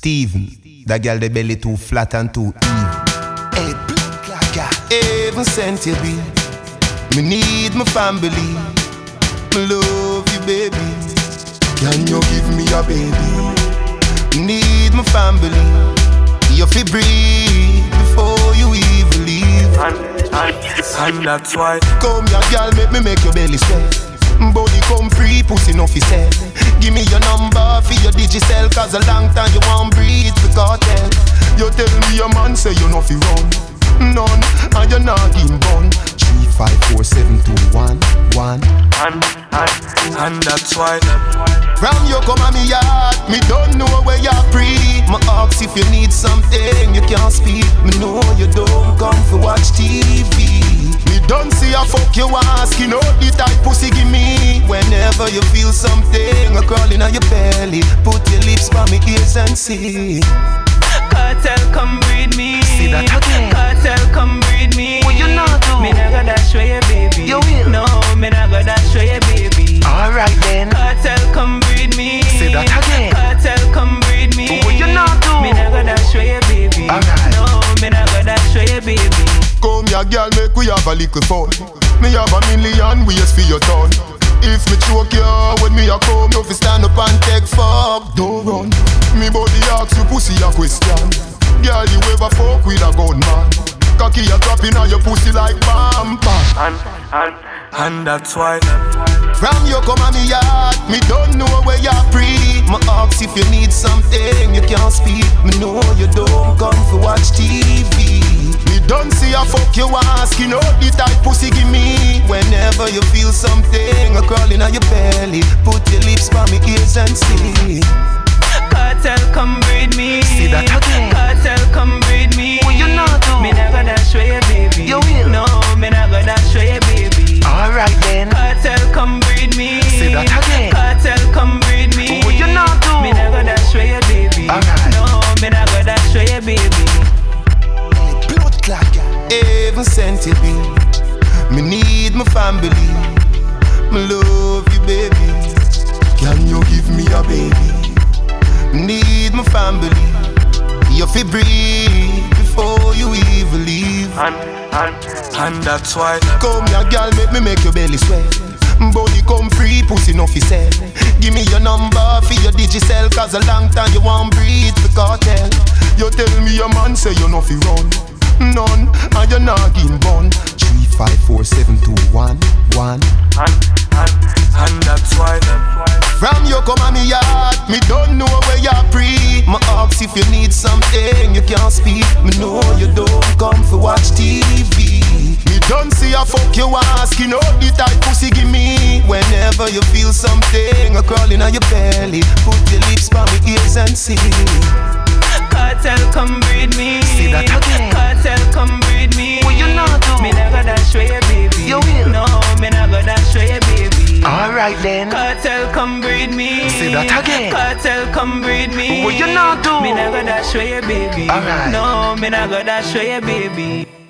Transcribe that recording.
Steven, that girl the belly too flat and too even. Hey, blood like heaven sent you be. Me need my family. Me love you, baby. Can you give me a baby? Need my family. You feel breathe before you even leave. And that's why. Come here, girl, make your belly sweat. Body come free, pussy no fi sell. Give me your number for your Digicel, cause a long time you won't breathe the cartel. You tell me your man say you no fi run. None, and you not in bun. 3, 5, 4, 7, 2, 1, 1. And that's why. From you come on me yard, me don't know where you're free. Me ask if you need something, you can't speak. Me know you don't come for watch TV. Me don't see a fuck you asking out the type pussy give me. Whenever you feel something a crawling on your belly, put your lips by me ears and see. Cartel, come breed me. See that again. Cartel, come breed me. What you not do? Me not gonna show you, baby. You will. No, me not gonna show you, baby. Alright then. Cartel, come breed me. Say that again. Cartel, come breed me. What you not do? Me not gonna show you, baby. Alright. No, me not gonna show you, baby. Come here, girl, make we have a little fun. Me have a million ways for your turn. If me choke you when me a come, you fi stand up and take fuck. Don't run. Me body ask you pussy a question. Girl, you ever fuck with a gun man? Cocky a dropping on your pussy like bam bam. And that's why. From you come on me yard, me don't know where you're free. Me ask if you need something, you can't speak. Me know you don't come for watch TV. Me don't see a fuck you asking out the type pussy give me. Whenever you feel something a crawling on your belly, put your lips by me ears and see. Cartel, come breed me. See that again. Cartel, come breed me. What you not do? Me not gonna show you, baby. You will. No, me not gonna show you, baby. Alright then. Cartel, come breed me. Say that again. Cartel, come breed me. What you not do? Me not gonna show you, baby. Alright. No, me not gonna show you, baby. Blood clot, heaven sent you be. Me need my family. Me love you, baby. Can you give me a baby? Need my family. You feel breathe before you even leave. And that's why. Come here, girl, make your belly sweat. Body come free, pussy no fi sell. Give me your number for your Digicel, cause a long time you won't breathe the cartel. You tell me your man say you no fi run. None, and you not in bun. 3, 5, 4, 7, 2, 1, 1. And that's why. From you come on me yard, me don't know where you're free. Me ask if you need something, you can't speak. Me know you don't come for watch TV. Me don't see a fuck you asking out the type pussy give me. Whenever you feel something a crawling on your belly, put your lips by me ears and see. Cartel, come breed me. See that again. Cartel, come breed me. What you not do? Me not gonna show you, baby. You will. No, me not gonna show you, baby. Alright then. Cartel, come breed me. Say that again. Cartel, come breed me. What you not do? Me not gonna show you, baby. Alright. No, me not gonna show you, baby.